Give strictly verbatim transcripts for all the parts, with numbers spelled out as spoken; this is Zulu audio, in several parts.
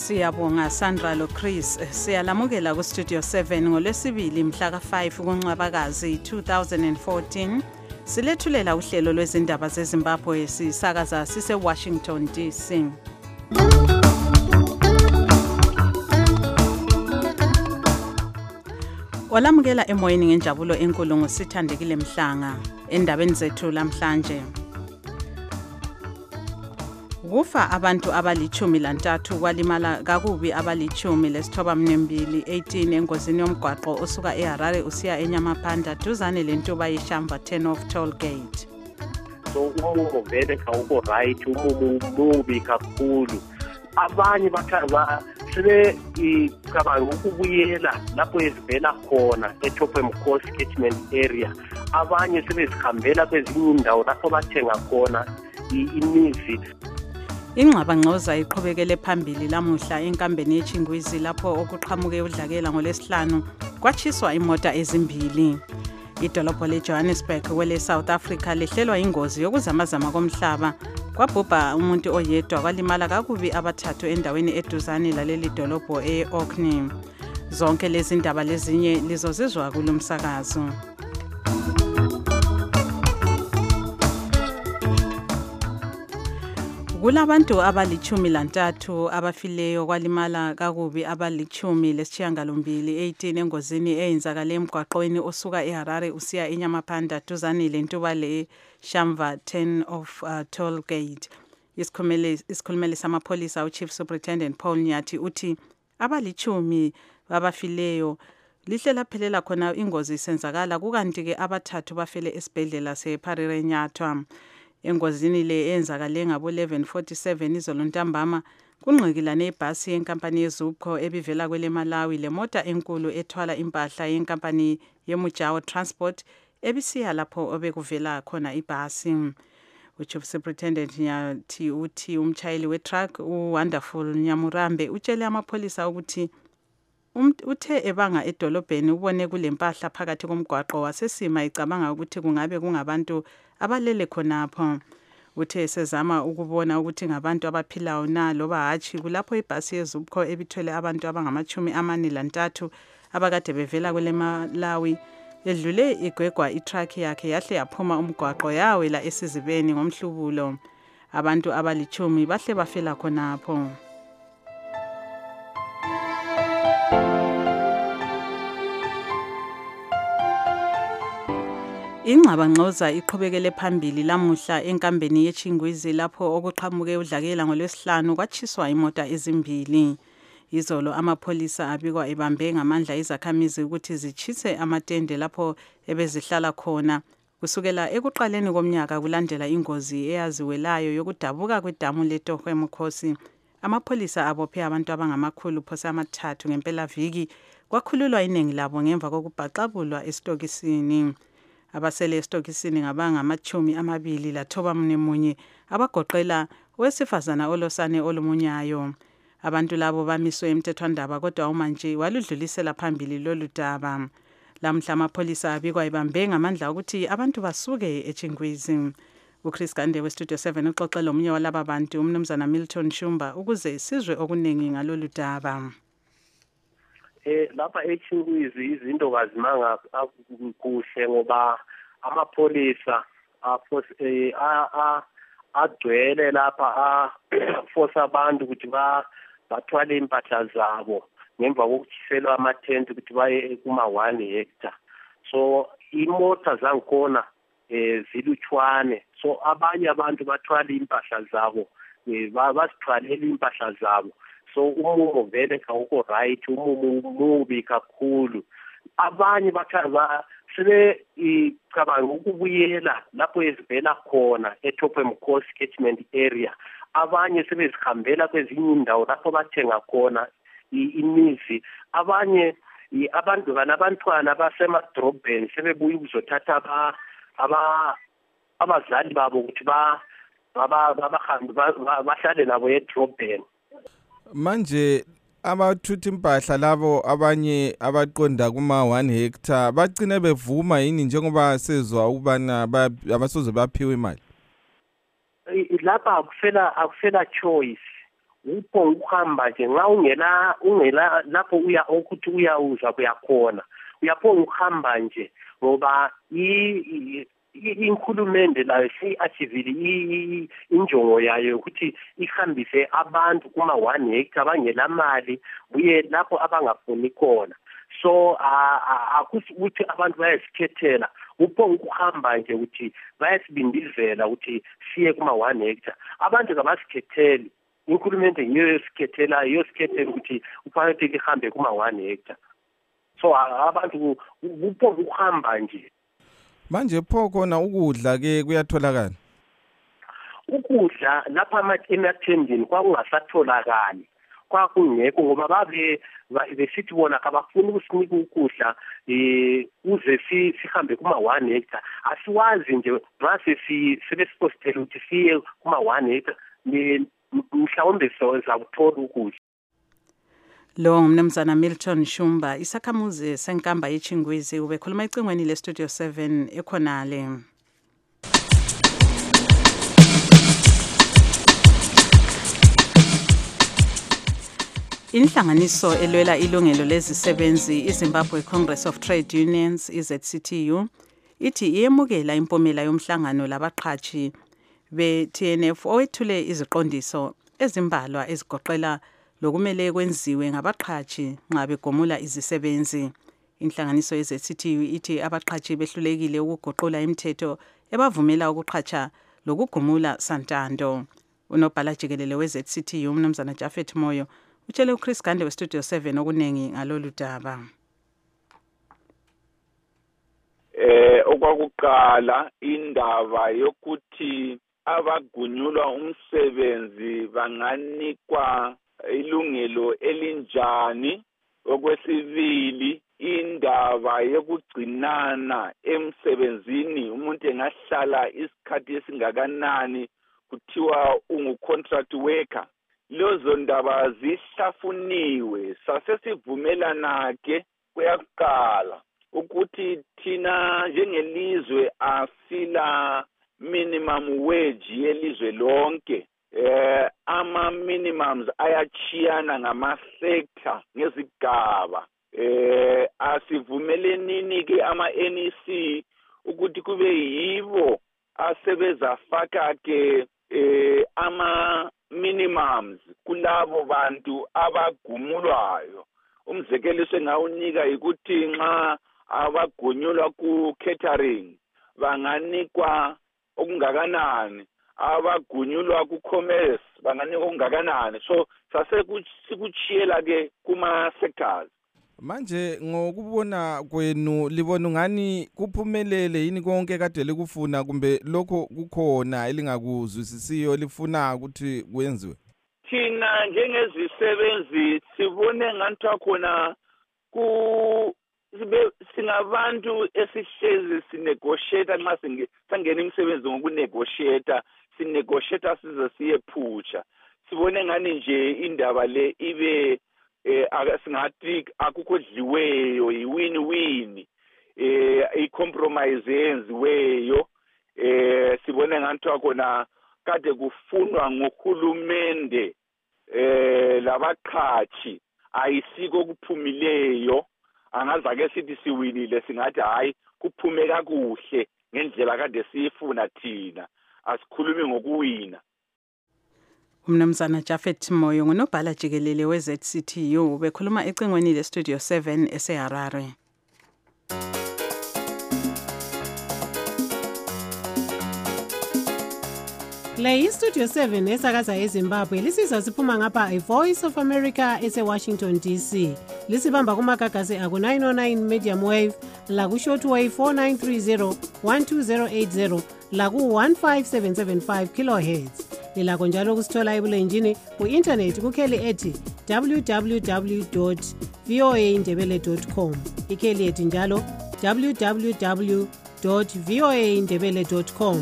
Siyabonga Sandra lo Chris. Siyalamukela ku Studio seven ngolwesibili mhla ka five kuNcwabakazi two thousand fourteen. Silethulela uhlelo lwezindaba zeZimbabwe sisakaza sise Washington D C. Olamukela emoyeni ngenjabulo enkulu ngosithandekile Mhlanga endabeni zethu lamhlanje. Kufa abantu abalichumi lantathu kwalimala kakubi abalichumi lesithoba mnembili eighteen engozini yomgwaqo osuka eHarare usiya eNyamapanda duzane lentuba yeshamva ten of toll gate. So umumo vele kawuko right, umumo mubi kakhulu. Abanye bakhaba sibe icabanga ukubuyela lapho ezivela khona eThophe Mkhosi catchment area. Abanye sebezihambela kwezinye indawo lapho bathenga khona imizi. Ingxabangxoza iqhubekele phambili lamuhla enkambeni yeChingwizi lapho okuqhamuke udlakela ngolesihlanu kwatshiswa imota ezimbili. Idolobho leJohannesburg kwele South Africa lehlelwa ingozi yokuzamazama komhlaba kwabhubha umuntu oyedwa kwalimala kakubi abathathu endaweni eduzane laleli dolobho eOrkney. Zonke lezi ndaba lezinye lizozizwa kulomsakazo. Kulabantu abalichumi lantathu abafileyo kwalimala kakubi abalichumi lesishiyagalombili eighteen engozini eyenzakale emgwaqweni osuka eHarare usiya eNyamapanda duzane lentuba le Shamva ten of uh, toll gate. Isikhulumeli isikhulumeli samapholisa uChief Superintendent Paul Nyathi uthi abalichumi babafileyo lihle laphelela khona ingozi isenzakala kukanti ke abathathu bafele esibhedlela seParire Nyathwa. Engozini le eyenzakale ngabo eleven forty-seven izolo ntambama kunqikilane ibhasi yenkampani yeZupco ebivela kwele Malawi lemota enkulu ethwala impahla yenkampani yeMujawo Transport ebisiya lapho obekuvela khona ibhasi. uChief Superintendent Nyathi uthi umchayeli wetruck uWonderful Nyamurambe utshele amapholisa ukuthi uthe ebanga edolobheni ubone kulempahla phakathi komgwaqo wasesima icabanga ukuthi kungabe kungabantu abalele khonapho. Uthe sezama ukubona ukuthi ngabantu abaphilayo na loba hatshi kulapho ibhasi yeZupco ebithwele abantu abangamachumi amane lantathu abakade bevela kwele Malawi edlule igwegwa itruck yakhe yahle yaphuma umgwaqo yawela esizibeni ngomhlubulo. Abantu abalichumi bahle bafela khonapho. Ingxabangxoza iqhubekele phambili lamuhla enkambeni yeChingwizi lapho okuqhamuke udlakela ngolwesihlanu kwatshiswa imota ezimbili. Izolo amapholisa abikwa ebambe ngamandla izakhamizi ukuthi zitshise amatende lapho ebezihlala khona. Kusukela ekuqaleni komnyaka kulandela ingozi eyaziwelayo yokudabuka kwedamu leThophe Mkhosi. Amapholisa abophe abantu abangamakhulu phose amathathu ngempela viki kwakhululwa iningi labo ngemva kokubhaqabulwa esitokisini. Abasele estokisini ngabanga amachumi amabili lathoba mnemunye abagoqela owesifazana olosane olumunyayo. Abantu labo bamiswe emthethwandaba kodwa umanje waludlulisela phambili lolu daba. Lamhla amapholisa abikwa ebambe ngamandla ukuthi abantu basuke eChingwizi. uChris Gande we Studio seven uxoxela omunye walaba bantu umnumzana Milton Shumba ukuze sizwe okuningi ngalolu daba. Eh lapha eChingwizi izinto kazimanga kuhle ngoba amapholisa aforce a agcwele lapha a force abantu ukuthi ba bathwale impahla zabo ngemva kokutshiselwa amatent ukuthi baye kuma one hectare. So imota zangikhona eh ziluchwane, so abanye abantu bathwala impahla zabo basithwalela impahla zabo. So umumo vele kawuko right, umumo mubi kakhulu. Abanye bakhaba sibe icabanga ukubuyela lapho ezivela khona eThophe Mkhosi catchment area. Abanye sebezihambela kwezinye indawo lapho bathenga khona imizi. Abanye abantu banabantwana basemadrobheni sebebuye ukuzothatha aba aba abazali babo ukuthi ba abahambi bahlale nabo edrobheni. Manje abathuthi impahla labo abanye abaqonda kuma one hectare bagcine bevuma yini njengoba sezwa ukubana abasoze baphiwe imali? Lapha akufela akufela choice. upho ukuhamba nje nxa ungela ungela lapho uya ukuthi uyawuza kuyakhona uyaphonga ukuhamba nje ngoba inkulumende layo si-achievile injongo yayo ukuthi ihambise abantu kuma one hectare abangela mali buye lapho abangafuni khona so akusukuthi abantu bayasikhethela uphonga ukuhamba nje ukuthi bayasibindizela ukuthi siye kuma one hectare abantu kabasikhetheli inkulumende yiyo yosikhethela yosikhethela ukuthi ufanele lihambe kuma one hectare so abantu uphonga ukuhamba nje manje pho khona ukudla ke kuyatholakala ukudla lapha emathendeni kwakungasatholakali kwakungekho ngoba babe besithi bona abafuni ukusinika ukudla eh uze sihambe kuma one hectare asiwazi nje mase sibesipostela ukuthi siye kuma one hectare mhlawumbe soza kuthola ukudla. Lo ngumnumzana Milton Shumba isakhamuzi senkamba yeChingwizi ubekhuluma ecingweni le Studio seven ekhonale. Inhlanganiso elwela ilungelo lezisebenzi iZimbabwe Congress of Trade Unions I Z C T U ithi iyemukela impumela yomhlangano labaqhashi be-T N F owethule iziqondiso ezimbalwa ezigoqela lokumele kwenziwe ngabaqhashi nxa begomula izisebenzi. Inhlanganiso ye Z C T U ithi abaqhashi behlulekile ukugoqula imithetho ebavumela ukuqhatsha lokugumula santando. Unobhala jikelele we Z C T U umnumzana Japhet Moyo utshele uChris Gande we Studio seven okunengi ngalolu daba. Eh okwakuqala indaba yokuthi abagunyulwa umsebenzi banganikwa ilungelo elinjani. Okwesibili indaba yokugcinana emsebenzini umuntu engahlala isikhathi esingakanani kuthiwa ungu contract worker. Lozo ndaba zihlafuniwe sasesivumelana ke kuyakuqala ukuthi thina njengelizwe asila minimum wage yelizwe lonke. Eh ama minimums ayachiyana ngama sector ngezigaba. Eh asivumelenini ke ama N E C ukuthi kube yibo asebeza faka ke eh ama minimums kulabo bantu abagumulwayo. Umzekeliso engawunika ukuthi nxa abagunyulwa ku catering banganikwa okungakanani, abagunyulwa ku commerce banganikwa okungakanani. So sase sikuchiyela ke kuma sectors. Manje ngokubona kwenu libona ngani kuphumelele yini konke kade likufuna kumbe lokho kukhona elingakuzwisisiyo lifuna ukuthi kwenziwe? Thina njengezisebenzi sibone ngathi khona ku singabantu esihlezi sinegotiate nxa singena imisebenzi ngokunegotiate sinegotiate size siyephutsha. Sibone ngani nje indaba le ibe eh asingathi akukho dliweyo i-win win eh i-compromise yenziweyo. Eh sibone ngathi khona kade kufunwa ngokhulumende eh labaqhashi ayisiko kuphumileyo. Angaza ke sithi siwinile singathi hayi kuphume kakuhle ngendlela kade siyifuna thina asikhulumi ngokuwina. Umnumzana Japhet Moyo ngunobhala jikelele we Z C T U bekhuluma ecingweni le Studio seven eseHarare. Le iStudio seven esakaza eZimbabwe lisizwa siphuma ngapha iVoice of America eseWashington D C. Lisibamba kumagagasi aku nine oh nine medium wave la ku shortwave four nine three zero one two zero eight zero la ku one five seven seven five kilohertz. Lilakho njalo kusithola ebulenjini ku-internet kukheli ethi w w w dot v o a ndebele dot com. Ikheli ethi njalo w w w dot v o a ndebele dot com.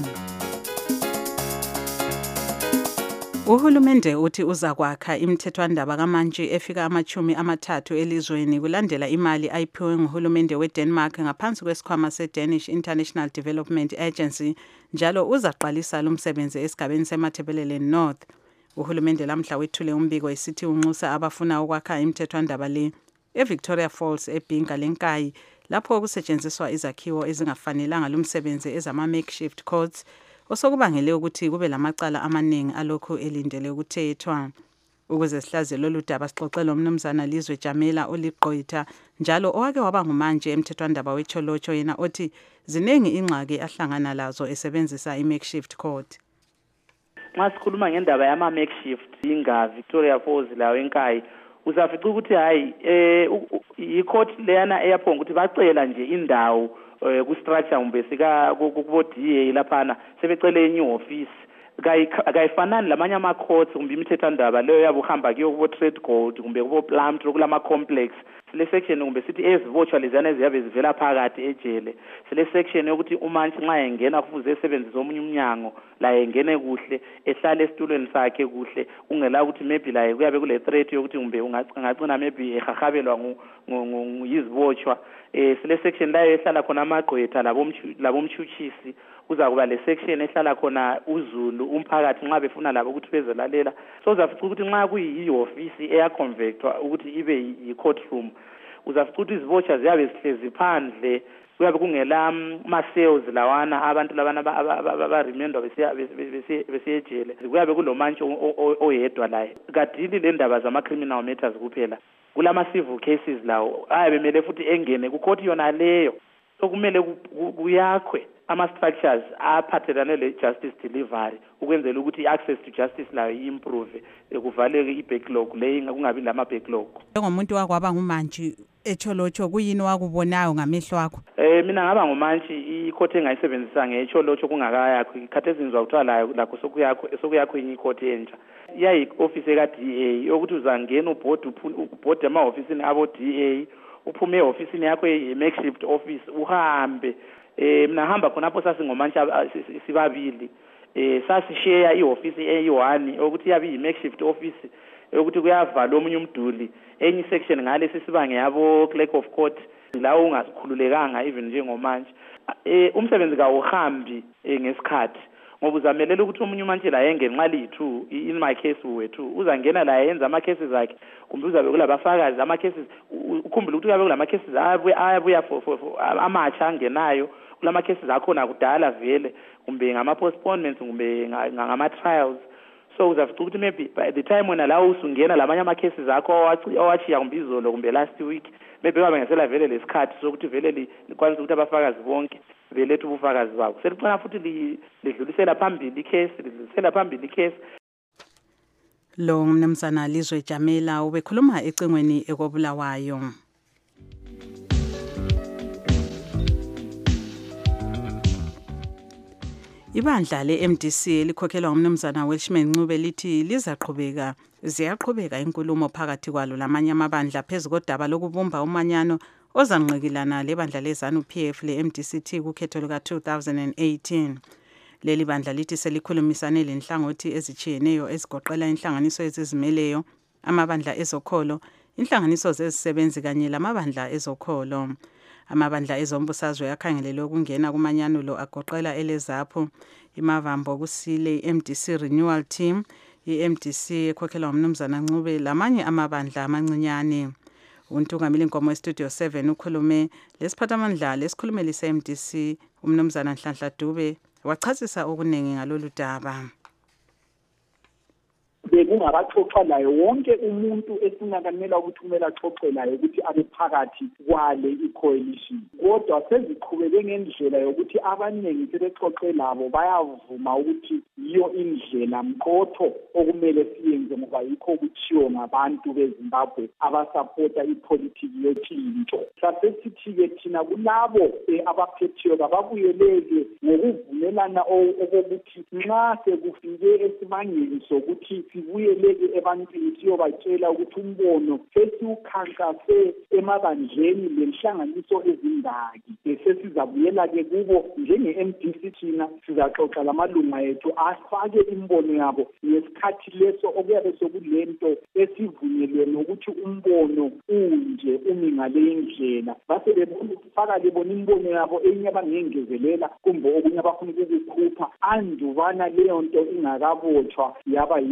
Uhulumende uthi uzakwakha imithethwandaba kamantshi efika amachumi amathathu elizweni kulandela imali ayiphiwe nguhulumende weDenmark ngaphansi kwesikhwama seDanish International Development Agency njalo uzaqalisa lo msebenzi esigabeni seMatabeleland North. Uhulumende lamhla wethule umbiko esithi unxusa abafuna ukwakha imithethwandaba le eVictoria Falls eBhinga leNkayi lapho kusetshenziswa izakhiwo ezingafanelanga lumsebenzi ezama makeshift courts osokubangele ukuthi kube lamacala amaningi alokhu elindele ukuthethwa. Ukuze sihlaze lolu daba sixoxela umnumzana Lizwe Jamela oliqhotha njalo owake waba ngumanje emthethwandaba weCholotsho yena othi ziningi ingxaki ahlangana lazo esebenzisa i-makeshift court. Nxa sikhuluma ngendaba yama makeshift inga Victoria Falls lawo eNkayi uzafica ukuthi hayi eh i-court leyana eyaphonga ukuthi bacela nje indawo ku structure kumbe sika kubo D A laphana sebecele enye office akayifanani lamanye ama courts kumbe imithethwandaba leyo yabo uhamba kuyo kubo Trade Gold kumbe kubo Plumtree kulama complex sile section kumbe sithi ezivotsha lezana eziyabe zivela phakathi ejele sile section yokuthi umantshi nxa engena kufuze esebenzise omunye umnyango la engene kuhle ehlale esitulweni sakhe kuhle ungela ukuthi maybe la kuyabe kule threat yokuthi kumbe ungacina maybe ehahabelwa ngizivotshwa eh sile section la ehlala khona amagqwetha labo labo mthuthisi kuza kuba le section ehlala khona uZulu umphakathi nxa befuna labo ukuthi bezelalela so uzafica ukuthi nxa kuyi office eya convectwa ukuthi ibe yi courtroom uzafica ukuthi izivotsha ziyabe sihlezi phandle kuyabe kungela ama sales lawana abantu labana aba remember besiya besiyejele kuyabe kulomantshi oyedwa la kadili le ndaba zama criminal matters kuphela kulama civil cases lawo ayabe mele futhi engene ku court yona leyo so kumele kuyakhwe ama structures aphathelane le justice delivery ukwenzela ukuthi access to justice layo improve kuvaleke i-backlog le kungabi lama backlog. Njengomuntu wakwaba ngumantshi eCholotsho kuyini wakubonayo ngamehlo akho? Eh mina ngaba ngumantshi i-court engayisebenzisa ngeCholotsho kungakayakho ikhathezinzwa kuthiwa layo lakho sokuyakho sokuyakho inye i-court entsha yayi office eka D A yokuthi uzangena uboard uboard ama office abo D A uphume e-office yakho ye-makeshift office uhambe eh mina hamba khonapho sasingomantshi sibabili eh sasishare i-office eyi-one ukuthi yabe yi-makeshift office ukuthi kuyavala omunye umduli enye section ngale sisibange yabo clerk of court la ungasikhululekanga even njengomantshi eh umsebenzi ka uhambi ngesikhathi ngoba uzamelela ukuthi omunye umantshi la yengene nxa liyi-two in my case wethu uzangena la yenza ama cases akhe kumbe uzabe kulabafakazi ama cases ukhumbule ukuthi uyabe kulama cases ayabuya amatsha angenayo kulama cases akhona kudala vele kumbe ngama postponements kumbe ngama trials so uzafica ukuthi maybe by the time wena la usungena lamanye ama cases akho owachiya kumbe izolo kumbe last week maybe babe ngesela vele lesikhathi sokuthi vele likwanisa ukuthi abafakazi bonke belethe ubufakazi babo selicona futhi lidlulisela phambili icase lidlulisela phambili icase. Lo mnumzana Lizwe Jamela ubekhuluma ecingweni ekobulawayo. Ibandla le-M D C elikhokhelwa umnumzana Welshman Ncube lithi lizaqhubeka ziyaqhubeka inkulumo phakathi kwalo lamanye amabandla phezulu kodaba lokubumba umanyano ozanqikilana lebandla leZANU P F le-M D C T kukhetho luka two thousand eighteen. Leli bandla lithi selikhulumisane lenhlangothi ezichiyeneyo ezigoqela inhlanganiso ezizimeleyo, amabandla ezokholo, inhlanganiso zezisebenzi kanye lamabandla ezokholo. Amabandla ezombusazwe akhangelelwe ukungena kumanyano lo agoqela eleZAPHU, iMavambo kusile i-M D C Renewal Team, i-M D C ekhokhelwa umnumzana Ncube lamanye amabandla amancinyane. Untungameli Nkomo eStudio seven ukhulume lesiphathamandla lesikhulumeli se-M D C umnumzana Nhlanhla Dube wachasisa okuningi ngalolu daba. Bekungabaxoxa layo wonke umuntu esinakanela ukuthi kumele axoxe layo ukuthi abe phakathi kwale i-coalition. Kodwa seziqhubeke ngendlela yokuthi abaningi sebexoxe labo bayavuma ukuthi yiyo indlela mqotho okumele siyenze ngoba yikho kuthiwo ngabantu beZimbabwe abasapota ipolitiki yotshintsho. Sasesithi-ke thina kulabo abaphethiyo babuyeleke ngokuvumelana okokuthi nxa sekufike esibangeni sokuthi sibuyeleke ebantwini siyobatshela ukuthi umbono sesiwukhankase emabandleni lenhlanganiso ezindaki sesizabuyela-ke kubo njenge-M D C thina sizaxoxa lamalunga ethu afake imbono yabo ngesikhathi leso okuyabe sokulento esivunyelwene ukuthi umbono unje umi ngale indlela base befaka lebona imbono yabo enye abangengezelela kumbe okunye abafuna ukukukhupha andubana leyo nto ingakabotshwa yaba yinto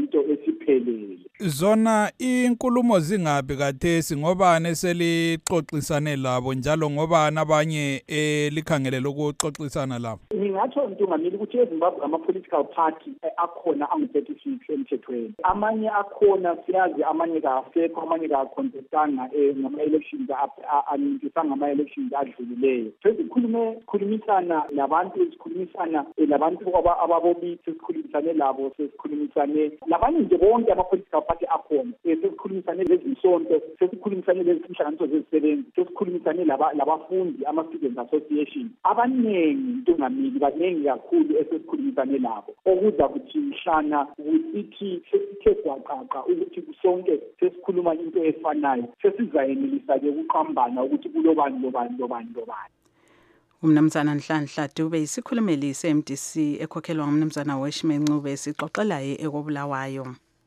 esiphelele. Zona inkulumo zingabi kathesi ngoba neselixoxisane labo njalo ngoba nabanye elikhangele lokuxoxisana labo. Ngingatsho ntungameli ukuthi eZimbabwe ama-political party akhona angu-thirty-six emthethweni. Amanye akhona siyazi amanye kasekho amanye kacontestanga ngama-elections anintisanga ngama-elections adlulileyo. Sesikhulume khulumisana labantu sikhulumisana labantu ababobi sesikhulumisane labo sesikhulumisane labanye nje bonke ama-political party akhona. Sesikhulumisane lezinsonto sesikhulumisane lezinhlanganiso zezisebenzi sesikhulumisane labafundi ama-students association. Abaningi ntungameli baningi kakhulu esesikhulumisane labo okuza kuthi mhlana ukuthi sesithe kwaqaqa ukuthi kusonke sesikhuluma into efanayo sesizayenelisa-ke ukuqambana ukuthi kulobani lobani lobani lobani. Umnumzana Nhlanhla Dube isikhulumeli se-M D C ekhokhelwa ngumnumzana Weshme Ncube sixoxelayo ekobulawayo.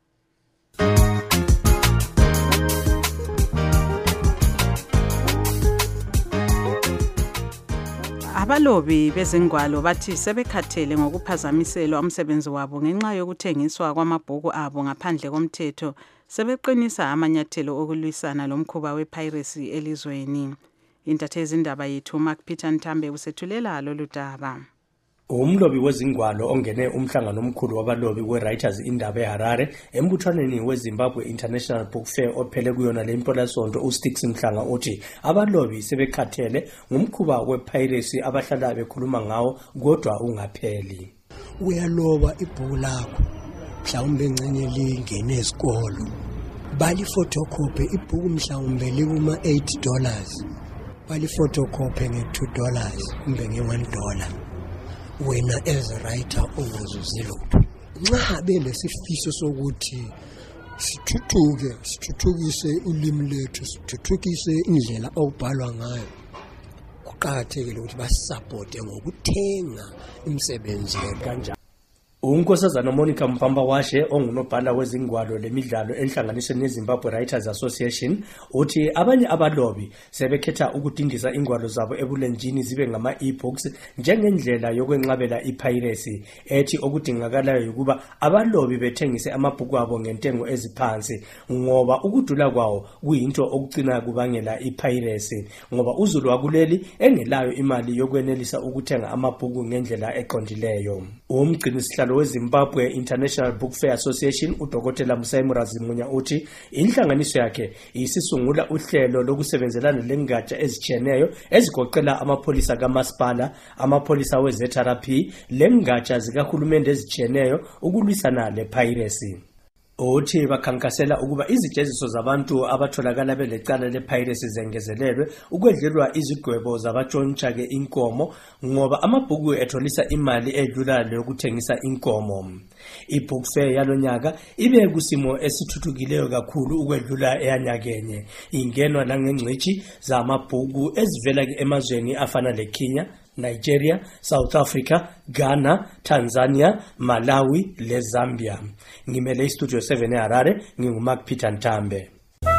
Abalobi bezingwalo bathi sebekhathele ngokuphazamiselwa umsebenzi wabo ngenxa yokuthengiswa kwamabhuku abo ngaphandle komthetho sebeqinisa amanyathelo okulwisana lomkhuba wepiracy elizweni. Intatheli indaba yethu Mark Peter Ntambe usethulela lolu daba. Umlobi wezingwalo ongene umhlangano omkhulu wabalobi we-Writers indaba eHarare embuthanweni weZimbabwe International Book Fair ophele kuyona le mpolasonto uStix Mhlanga uthi abalobi sebekhathele ngomkhuba wepiracy abahlala bekhuluma ngawo kodwa ungapheli. Uyaloba ibhuku lakho mhlawumbe ngcenye lingene esikolo bali photocopy ibhuku mhlawumbe likuma eight dollars bali photocopy nge two dollars kumbe nge one dollar. Wena as a writer ongozuzile lutho nxa belesifiso sokuthi sithuthuke sithuthukise ulimi lethu sithuthukise indlela okubhalwa ngayo kuqakathekile ukuthi basupporte ngokuthenga imisebenzi kanjalo. Unkosazana Monica Mpamba Washe ongunobhala wezingwalo lemidlalo enhlanganisweni yeZimbabwe Writers Association uthi abanye abalobi sebekhetha ukudindisa ingwalo zabo ebulenjini zibe ngama e-books njengendlela yokwenqabela ipiracy ethi okudingakalayo ukuba abalobi bethengise amabhuku abo ngentengo eziphansi ngoba ukudula kwawo kuyinto okugcina kubangela ipiracy ngoba uzulu wakuleli engelayo imali yokwenelisa ukuthenga amabhuku ngendlela eqondileyo. Umgcini sihlalo weZimbabwe International Book Fair Association uDokotela Musayi Murazimunya uthi inhlanganiso yakhe isisungula uhlelo lokusebenzelana lengatsha ezicheneyo ezigoqela amapholisa kamasipala, amapholisa we-Z R P, lengatsha zikahulumende ezicheneyo ukulwisana lepiracy. Uthi bakhankasela ukuba izijeziso zabantu abatholakala belecala lepiracy zengezelelwe ukwedlelwa izigwebo zabatshontsha-ke inkomo ngoba amabhuku etholisa imali edlula yokuthengisa inkomo. I-book fair yalonyaka ibe kusimo esithuthukileyo kakhulu ukwedlula eyanyakenye ingenwa langengcithi zamabhuku ezivela emazweni afana leKenya, Nigeria, South Africa, Ghana, Tanzania, Malawi le Zambia. Ngimele iStudio seven eHarare nginguMark Peter Ntambe.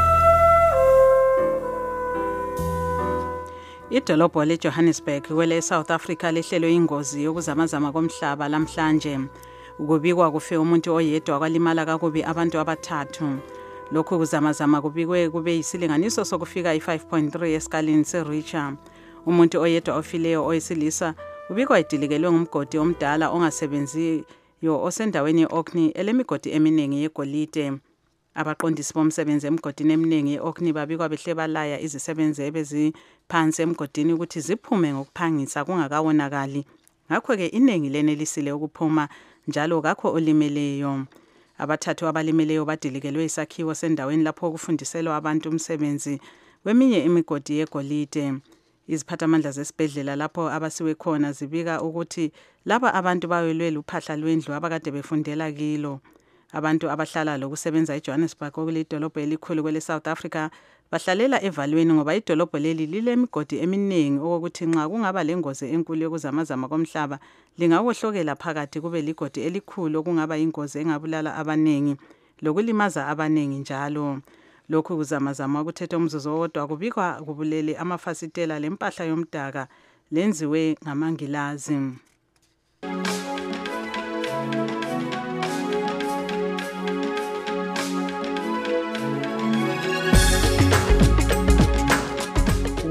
Idolobho leJohannesburg kwele South Africa lehlelo ingozi yokuzamazama komhlaba lamhlanje. Ukubikwa kufe umuntu oyedwa kwalimala kakubi abantu abathathu. Lokhu kuzamazama kubikwe kube isilinganiso sokufika i-five point three eskalini se-Richter. Umuntu oyedwa ofileyo owesilisa ubikwa idilikelwe ngumgodi omdala ongasebenziyo osendaweni ye-Orkney elemigodi eminingi yegolide. Abaqondisi bomsebenzi emgodini eminingi ye-Orkney babikwa behle balaya izisebenzi ebeziphansi emgodini ukuthi ziphume ngokuphangisa kungakawonakali. Ngakho-ke iningi lenelisile ukuphuma njalo kakho olimeleyo. Abathathu abalimeleyo badilikelwe isakhiwo sendaweni lapho kufundiselwa abantu umsebenzi kweminye imigodi yegolide. Iziphathamandla zesibhedlela lapho abasiwe khona zibika ukuthi laba abantu bayolwe luphahla lwendlu abakade befundela kilo. Abantu abahlala lokusebenza eJohannesburg okulidolobho elikhulu kwele South Africa bahlalela evalweni ngoba idolobho leli lile migodi eminingi okokuthi nxa kungaba lengozi enkulu yokuzamazama komhlaba lingawohlokela phakathi kube ligodi elikhulu okungaba ingozi engabulala abaningi lokulimaza abaningi njalo. Lokhu kuzamazama ukuthetha umzuzu owodwa kubikwa kubulele amafasitela lempahla yomdaka lenziwe ngamangilazi.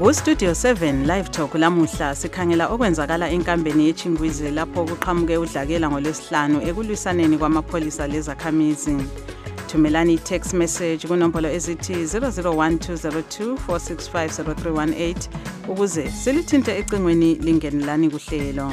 uStudio seven Live Talk lamuhla sikhangela okwenzakala enkambeni yeChingwizi lapho kuqhamuke udlakela ngolwesihlanu ekulwisaneni kwamapholisa lezakhamizi. Thumelani text message kunombolo ezithi zero zero one two zero two four six five zero three one eight ukuze silithinte ecingweni lingenelani kuhlelo.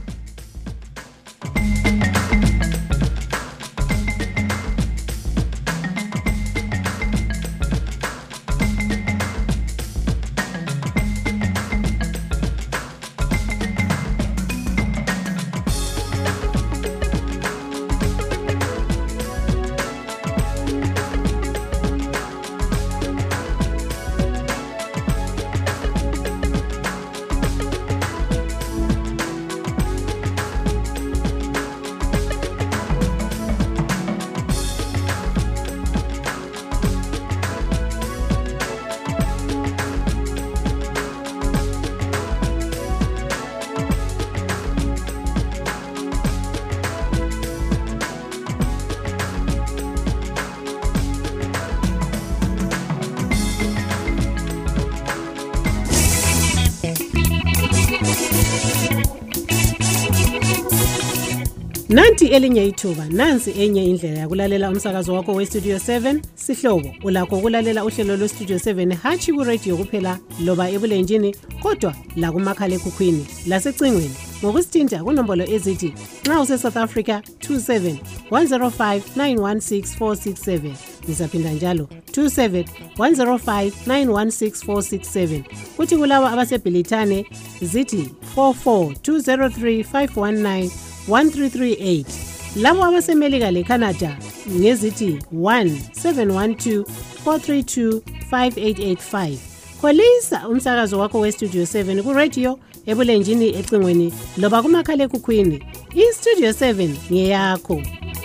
Nanti elinye ithuba, nansi enye indlela yakulalela umsakazo wakho weStudio seven, sihlobo ulakho ukulalela uhlelo lweStudio seven hatshi ku-radio kuphela loba ebulenjini kodwa la kumakhalekhukhwini lasecingweni ngokusithinta kunombolo ezithi nxa use-South Africa two seven one zero five nine one six four six seven nizaphinda njalo two seven one zero five nine one six four six seven kuthi kulaba abasebhilithane zithi four four two zero three five one nine one three three eight labo abasemelika leCanada ngezithi one seven one two four three two five eight eight five. Kholisa umsakazo wakho weStudio seven ku-radio ebulenjini ecingweni loba kumakhalekhukhwini. iStudio seven ngeyakho.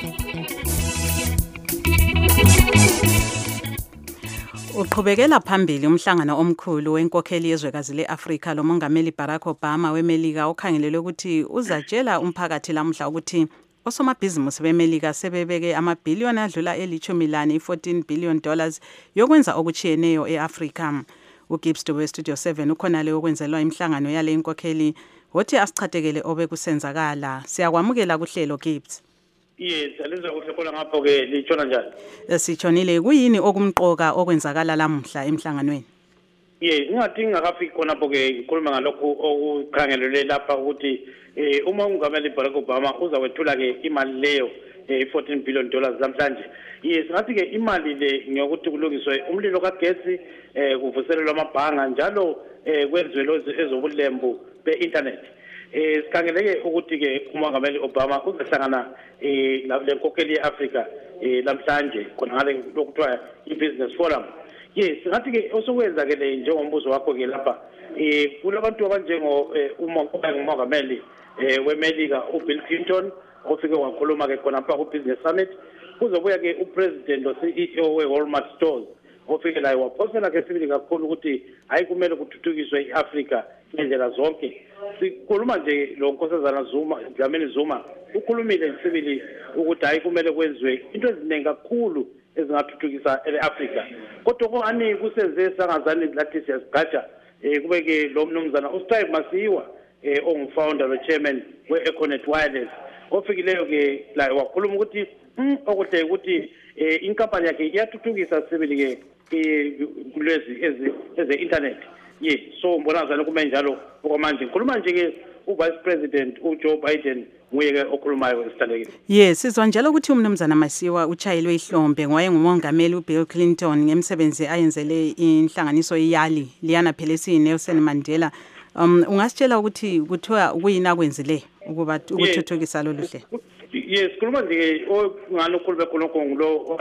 Uqhubekela phambili umhlangano omkhulu wenkokheli yezwekazi leAfrika lomongameli Barack Obama weMelika okhangelelwe ukuthi uzatshela umphakathi lamuhla ukuthi osomabhizinisi beMelika sebebeke amabhiliyoni adlula elithumi lane fourteen billion dollars yokwenza okuchiyeneyo eAfrika. uGibbs weStudio seven ukhona le okwenzelwa imhlangano yale inkokheli wothi asichathekele obekusenzakala. Siyakwamukela kuhlelo Gibbs. Yes, alizwa kuhle khona ngapho ke litshona njani? Sitshonile kuyini okumqoka okwenzakala lamuhla emhlanganweni? Yes, ngathi ngakafiki khona pho ke ikhuluma ngalokho okukhangelelwe lapha ukuthi eh uma ungameli Barack Obama uzawethula ke imali leyo eh fourteen billion dollars namhlanje. Yes, ngathi ke imali le ngiyokuthi kulungiswe umlilo kagesi eh kuvuselelwa amabhanga njalo eh kwenziwe ezobulembu be-internet. Eh sikhangeleke ukuthi ke umongameli Obama uzahlangana eh lenkokheli yeAfrika eh namhlanje khona ngale lokuthiwa i-business forum. Yes, ngathi ke osokwenza ke le njengombuzo wakho ke lapha eh kulabantu abanjengo umongameli eh weMelika uBill Clinton ofike wakhuluma ke khona lapha ku-business summit. Kuzobuya ke upresident no-C E O we-Walmart stores ofike la waphosela ke sibili kakhulu ukuthi hayi kumele kuthuthukiswe iAfrika ngendlela zonke. Sikhuluma nje lo nkosazana Zuma, Dlamini Zuma ukhulumile sibili ukuthi hayi kumele kwenziwe into eziningi kakhulu ezingathuthukisa eAfrika. Kodwa kwani kusenze sangazani lathi siyasigaja eh kubeke lo mnumzana uStrive Masiyiwa eh ongufounder no chairman we-Econet Wireless ofikileyo ke la wakhuluma ukuthi okuhle ukuthi eh inkampani yakhe iyathuthukisa sibili ke kulezi eze internet. Yes, so mbonazana kume njalo okwamanje ngikhuluma nje ke uVice President uJoe Biden nguye ke okhulumayo esithandekile. Yes, sizwa njalo ukuthi umnumzana Masiyiwa uchayelwe ihlombe ngoye ngumongameli uBill Clinton ngemsebenzi ayenzele inhlanganiso iyali liyana phela Nelson Mandela. Um ungasitshela ukuthi kuthiwa kuyina kwenzile ukuba ukuthuthukisa lo luhle? Yes, khuluma nje ongalo khulube khonoko ngulo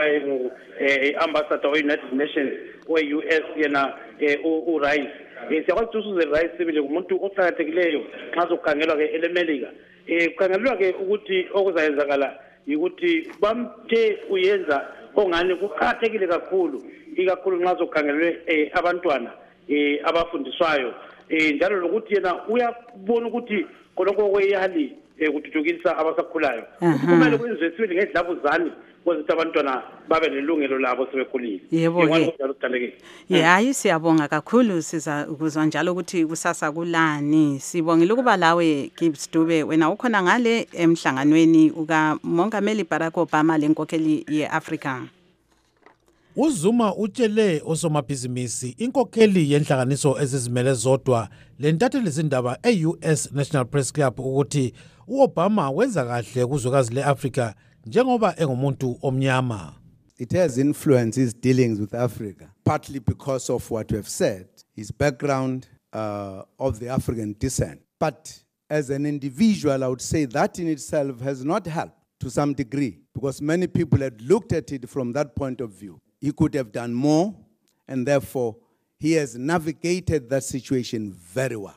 eh ambassador we-United Nations we-U S yena uRice. Eh siyakwazi ukuthi uRice sibile umuntu oqhakathekileyo xa sokhangelwa ke eMelika. Eh kukhangelwa ke ukuthi okuzayenzakala ukuthi bamthe uyenza ongani kuqhakathekile kakhulu ikakhulu nxa sokhangelwe abantwana eh abafundiswayo eh njalo lokuthi yena uyabona ukuthi khonoko kweyali ukuthuthukisa abasakhulayo kumele kwenziwe sibili ngedlabuzane ukuthi abantwana babe nelungelo labo sebekhulile. Yebo ke. Njalo kudaleke. Hayi siyabonga kakhulu siza ukuzwa njalo ukuthi kusasa kulani. Sibongile ukuba lawe Gibbs Dube wena ukhona ngale emhlanganweni uka Mongameli Barack Obama lenkokheli yeAfrica. uZuma utshele osomabhizinisi inkokheli yenhlanganiso ezizimele zodwa lentatheli izindaba e-U S National Press Club ukuthi uObama wenza kahle kuzwekazi leAfrica njengoba engumuntu omnyama. It has influenced his dealings with Africa, partly because of what we have said, his background uh, of the African descent. But as an individual, I would say that in itself has not helped to some degree, because many people had looked at it from that point of view. He could have done more, and therefore he has navigated that situation very well.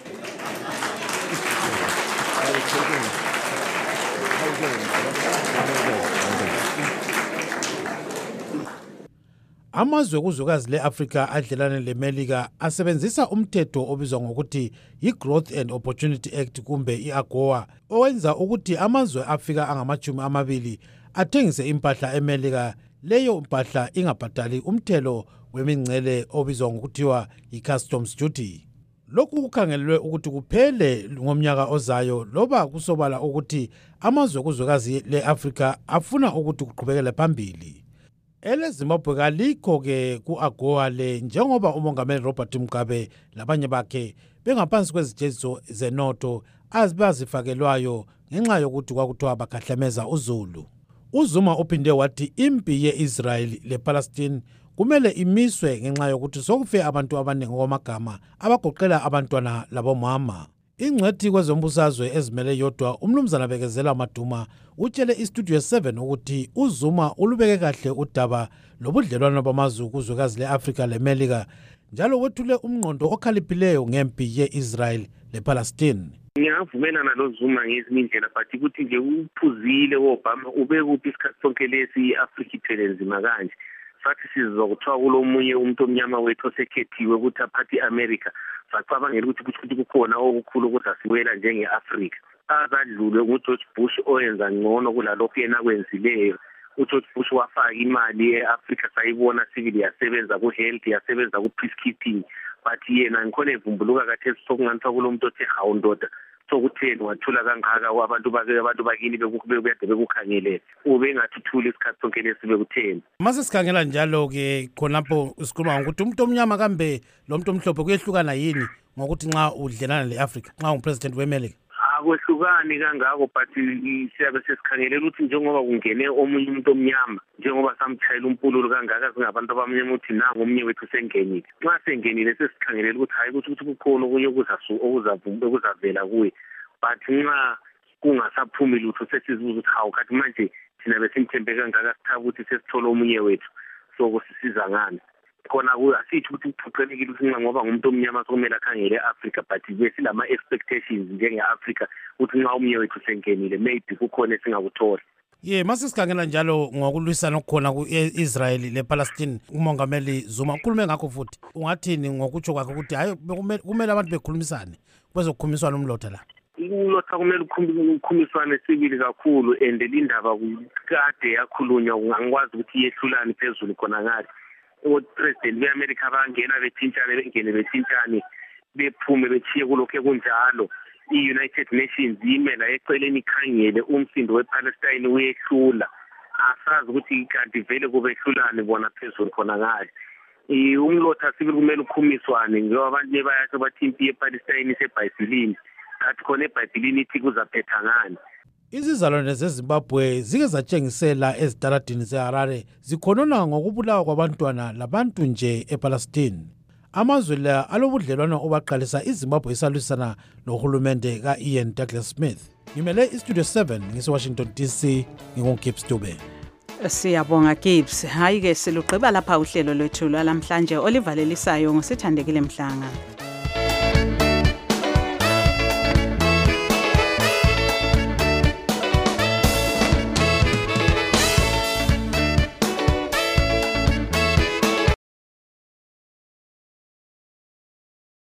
Amazwe kuzwekazi leAfrica adlelane leMelika asebenzisa umthetho obizwa ngokuthi yi-Growth and Opportunity Act kumbe i-AGOA owenza ukuthi amazwe afika angamachumi amabili athengise impahla eMelika leyo mpahla ingabhadali umthelo wemingcele obizwa ngokuthiwa yi-customs duty. Lokhu kukhangelelwe ukuthi kuphele ngomnyaka ozayo loba kusobala ukuthi amazwe kuzwekazi leAfrica afuna ukuthi kuqhubekele phambili. Ele Zimbabwe kalikho ke ku-AGOA le njengoba umongameli Robert Mugabe labanye bakhe bengaphansi kwezijeziso zenotho azibazifakelwayo ngenxa yokuthi kwakuthiwa bakhahlameza uZulu. uZuma uphinde wathi impi ye-Israel le-Palestine kumele imiswe ngenxa yokuthi sokufe abantu abaningi ngokwamagama abagoqela abantwana labomama. Ingcwethi kwezombusazwe ezimele yodwa umnumzana Bekezela Maduma utshele iStudio seven ukuthi uZuma ulubeke kahle udaba lobudlelwano bamazwe kuzwekazi leAfrica leMelika njalo wethule umnqondo okhaliphileyo ngempi ye-Israel lePalestine. Ngiyavumelana noZuma ngezinye indlela but ukuthi nje uphuzile uObama ube kuphi isikhathi sonke lesi iAfrica iphele nzima kanje. Sathi sizwa kuthiwa kulomunye umuntu omnyama wethu osekhethiwe ukuthi aphathe iAmerica. Sacabangela ukuthi ukuthi kukhona okukhulu ukuthi asiwela njenge-Africa. Azadlule nguGeorge Bush oyenza ngcono kulalokho yena kwenzileyo. uGeorge Bush wafaka imali e-Africa sayibona sibili yasebenza ku-health yasebenza ku-peacekeeping. But yena ngikhona evumbuluka kathesi sokunganisa kulo muntu othe hawu ndoda sokutheni wathula kangaka abantu bake abantu bakini bekukubekade bekukhangelele ube ngathuthula isikhathi sonke lesibe kutheni. Mase sikhangela njalo ke khonapho sikhuluma ukuthi umuntu omnyama kambe lo muntu omhlophe kuyehlukana yini ngokuthi nxa udlelana leAfrica nxa ungupresident weMelika? Akwehlukani kangako but siyabe sesikhangelela ukuthi njengoba kungene omunye umuntu omnyama njengoba samthayela umpululo kangaka singabantu abamnyama ukuthi nangu omnye wethu sengenile. Nxa sengenile sesikhangelela ukuthi hayi ukuthi kukhona okunye okuzavela kuye but nxa kungasaphumi lutho sesizibuza ukuthi hawu kanti manje thina besimthembe kangaka sithaba ukuthi sesithola omunye wethu so kusisiza ngani. Khona asithi ukuthi kuphuqelekile ukuthi nxa ngoba ngumuntu omnyama sokumele akhangele e-Africa but besilama expectations njenge-Africa ukuthi nxa omnye wethu sengenile maybe kukhona esingakuthola. Ye mase sikhangela njalo ngokulwisana okukhona ku-Israel lePalestine umongameli Zuma ukhulume ngakho futhi ungathini ngokutsho kwakhe ukuthi hayi kumele abantu bekhulumisane kwezokukhulumisana umlotha la? Umlotha kumele ukukhumiswane sibili kakhulu and indaba kade yakhulunywa angikwazi ukuthi yehlulani phezulu khona ngale. President beAmerica bangena bethintshane bengene bethintshane bephume bethiye kulokho kunjalo. I-United Nations imela eceleni ikhangele umsindo wePalestine uyehlula asazi ukuthi kanti vele kubehlulane bona phezulu khona ngale. Umlotha sibili kumele ukhumiswane ngoba abantu bayasho bathi impi yePalestine iseBhayibhelini kanti khona eBhayibhelini ithi kuzaphetha ngani. Izizalwane zeZimbabwe zike zatshengisela ezitaradini zeHarare zikhonona ngokubulawa kwabantwana labantu nje ePalestine. Amazwe la alobudlelwano obaqalisa iZimbabwe isalwisana nohulumende ka-Ian Douglas Smith. Ngimele iStudio seven ngise-Washington D C nginguGibbs Dube. Siyabonga Gibbs. Hayi ke siluqeba lapha uhlelo lwethu lwalamhlanje olivalelisayo ngosithandekile Mhlanga.